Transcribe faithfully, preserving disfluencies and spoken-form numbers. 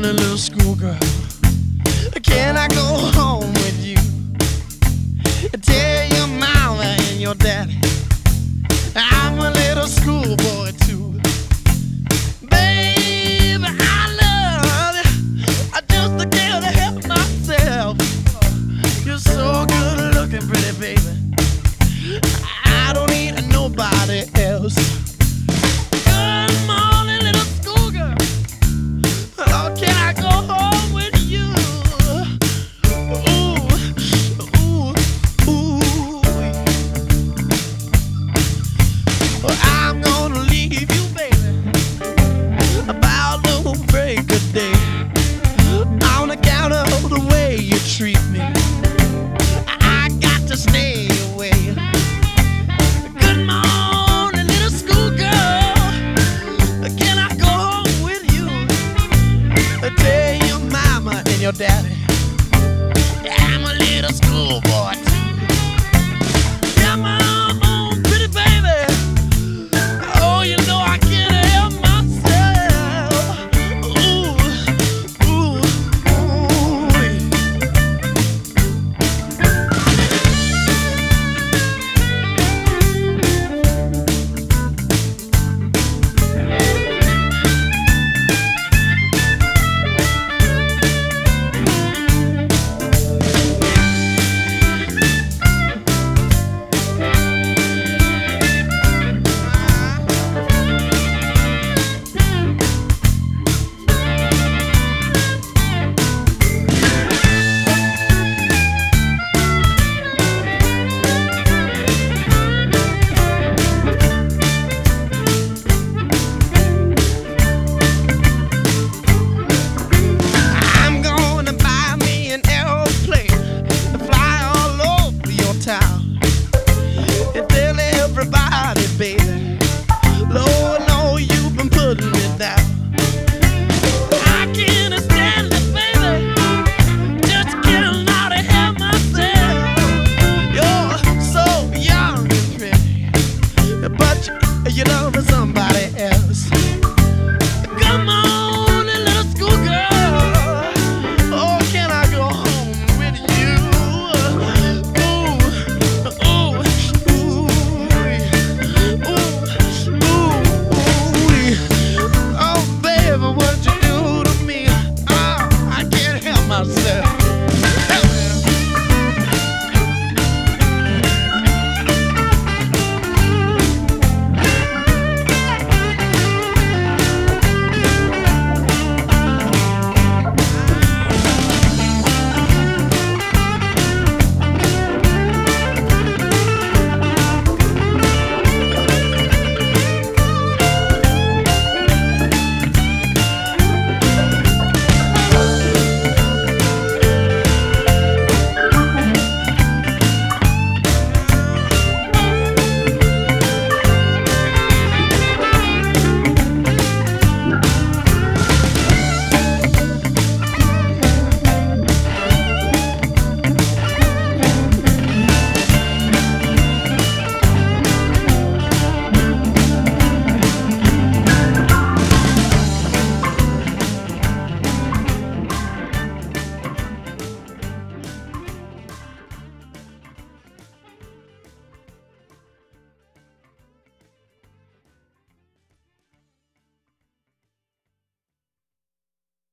morning, little schoolgirl. Can I go home with you? Tell your mama and your daddy I'm a little schoolboy too. Baby, I love you. I just can't help myself. You're so good looking, pretty baby. I don't need nobody else. Good morning, little schoolgirl. Oh, can I go home with you? Ooh, ooh, ooh. Well, I'm gonna leave you, baby, about the break of day. On account of the way you treat me, I got to stay away. Good morning, little schoolgirl. Can I go home with you? Tell your mama and your daddy I'm a little schoolboy.